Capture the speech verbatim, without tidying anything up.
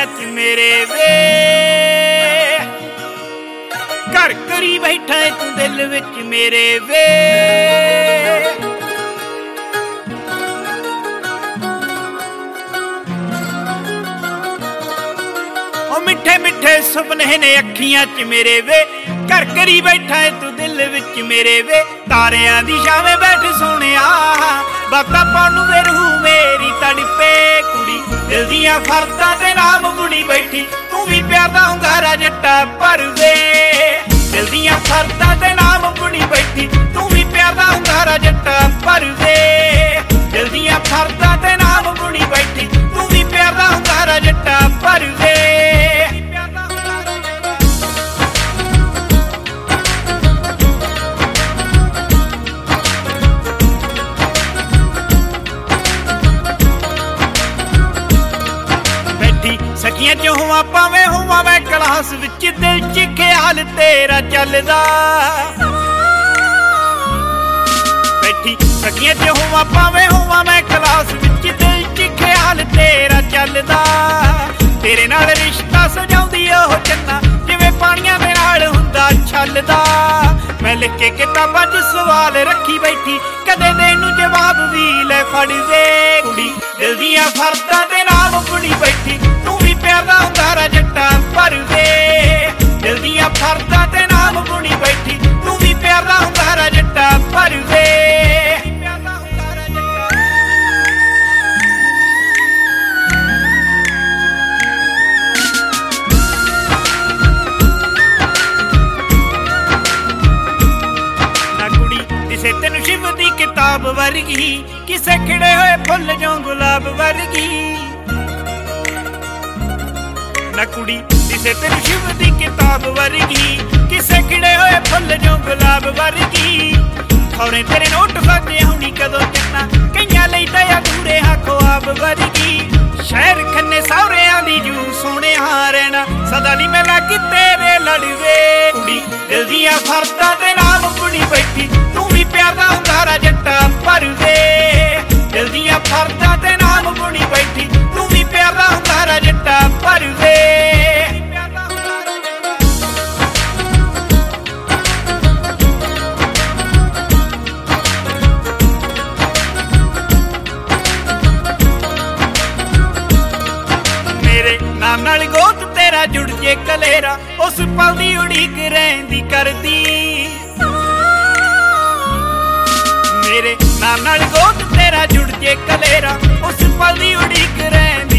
ਅੱਖੀਆਂ 'ਚ ਮੇਰੇ ਵੇ ਘਰ ਕਰੀ ਬੈਠਾ ਏ ਤੂੰ ਦਿਲ ਵਿੱਚ ਮੇਰੇ ਵੇ ਉਹ ਮਿੱਠੇ ਮਿੱਠੇ ਸੁਪਨੇ ਨੇ ਅੱਖੀਆਂ 'ਚ ਮੇਰੇ ਵੇ ਘਰ ਕਰੀ ਬੈਠਾ ਏ ਤੂੰ ਦਿਲ ਵਿੱਚ ਮੇਰੇ ਵੇ ਤਾਰਿਆਂ ਦੀ ਛਾਵੇਂ ਬੈਠ ਸੋਹਣਿਆ ਬਾਤਾਂ ਪਾਉਣ ਨੂੰ ਵੇ ਰੂਹ ਮੇਰੀ ਤੜਪੇ ਕੁੜੀ ਦਿਲ ਦੀਆਂ ਫਰਦਾਂ ਦੇ ਨਾਮ ਬੁੜੀ ਬੈਠੀ ਤੂੰ ਵੀ ਪਿਆਰ ਦਾ ਹੁੰਗਾਰਾ ਜੱਟਾ ਭਰਵੇ ਦਿਲ ਦੀਆਂ ਫਰਦਾਂ ਦੇ ਨਾਮ ਬੁੜੀ ਬੈਠੀ ਤੂੰ ਵੀ ਪਿਆਰ ਦਾ ਹੁੰਗਾਰਾ ਜੱਟਾ ਭਰਵੇ ਦਿਲ ਦੀਆਂ ਫਰਦਾਂ ਦੇ ਨਾਮ ਬੁੜੀ ਬੈਠੀ ਤੂੰ ਵੀ ਪਿਆਰ ਦਾ ਹੁੰਗਾਰਾ ਜੱਟਾ ਭਰਵੇ ਸਖੀਆਂ ਚ ਹੋਵਾਂ ਭਾਵੇਂ ਹੋਵਾਂ ਮੈਂ ਕਲਾਸ ਵਿੱਚ ਦਿਲ ਚ ਖਿਆਲ ਤੇਰਾ ਚੱਲਦਾ ਬੈਠੀ ਸਖੀਆਂ ਚ ਹੋਵਾਂ ਭਾਵੇਂ ਹੋਵਾਂ ਮੈਂ ਕਲਾਸ ਵਿੱਚ ਦਿਲ ਚ ਖਿਆਲ ਤੇਰਾ ਚੱਲਦਾ ਤੇਰੇ ਨਾਲ ਰਿਸ਼ਤਾ ਸਜਾਉਂਦੀ ਉਹ ਚੰਨਾ ਜਿਵੇਂ ਪਾਣੀਆਂ ਦੇ ਨਾਲ ਹੁੰਦਾ ਛੱਲਦਾ ਮੈਂ ਲਿਖ ਕੇ ਕਿਤਾਬਾਂ 'ਚ ਸਵਾਲ ਰੱਖੀ ਬੈਠੀ ਕਦੇ ਦੇਣ ਨੂੰ ਜਵਾਬ ਵੀ ਲੈ ਫੜਵੇ ਕੁੜੀ ਦਿਲ ਦੀਆਂ ਫਰਦਾਂ ਦੇ ਨਾਲ ਕੁੜੀ ਬੈਠੀ ਤੂੰ ਵੀ ਪਿਆਰ ਦਾ ਹੁੰਗਾਰਾ ਜੱਟਾ ਭਰਵੇ ਦਿਲ ਦੀਆਂ ਫਰਦਾਂ ਦੇ ਨਾਮ ਕੁੜੀ ਬੈਠੀ ਤੂੰ ਵੀ ਪਿਆਰ ਦਾ ਹੁੰਗਾਰਾ ਜੱਟਾ ਭਰਵੇ ਕਿਸੇ ਤੈਨੂੰ ਸ਼ਿਵ ਦੀ ਕਿਤਾਬ ਵਰਗੀ ਕਿਸੇ ਖਿੜੇ ਹੋਏ ਫੁੱਲ ਜੋ ਗੁਲਾਬ ਵਰਗੀ ਨਾ ਕੁੜੀ ਕਿਸੇ ਤੈਨੂੰ ਸ਼ਿਵ ਦੀ ਕਿਤਾਬ ਵਰਗੀ ਕਿਸੇ ਖਿੜੇ ਹੋਏ ਫੁੱਲ ਜੋ ਗੁਲਾਬ ਵਰਗੀ ਖੌਰੇ ਤੇਰੇ ਨੋਟ ਫਾਜੇ ਹੋਣੀ ਕਦੋਂ ਕਿੰਨਾ ਕਈਆਂ ਲਈ ਤਾਂ ਅਧੂਰੇ ਹਾਂ ਖੁਆਬ ਵਰਗੀ ਸ਼ਹਿਰ ਖੰਨੇ ਸਹੁਰਿਆਂ ਦੀ ਜੂ ਸੋਹਣਿਆ ਰਹਿਣਾ ਸਦਾ ਨਹੀਂ ਮੈਂ ਲੱਗ ਤੇਰੇ ਲੜਵੇ ਕੁੜੀ ਦਿਲ ਦੀਆਂ ਫਰਦਾਂ ਦੇ ਨਾਮ ਕੁੜੀ ਬੈਠੀ ਤੂੰ ਵੀ ਪਿਆਰ ਦਾ ਹੁੰਗਾਰਾ ਜੱਟਾ ਭਰਵੇ ਦਿਲ ਦੀਆਂ ਫਰਦਾਂ ਦੇ ਨਾਮ ਕੁੜੀ ਬੈਠੀ ਤੂੰ ਵੀ ਪਿਆਰ ਦਾ ਹੁੰਗਾਰਾ ਜੱਟਾ ਭਰਵੇ ਨਾਮ ਨਾਲ ਗੋਤ ਤੇਰਾ ਜੁੜ ਜੇ ਕਲੇਰਾ ਉਸ ਪਲ ਦੀ ਉਡੀਕ ਰਹਿੰਦੀ ਕਰਦੀ ਮੇਰੇ ਨਾਮ ਨਾਲ ਗੋਤ ਤੇਰਾ ਜੁੜ ਜੇ ਕਲੇਰਾ ਉਸ ਪਲ ਦੀ ਉਡੀਕ ਰਹਿੰਦੀ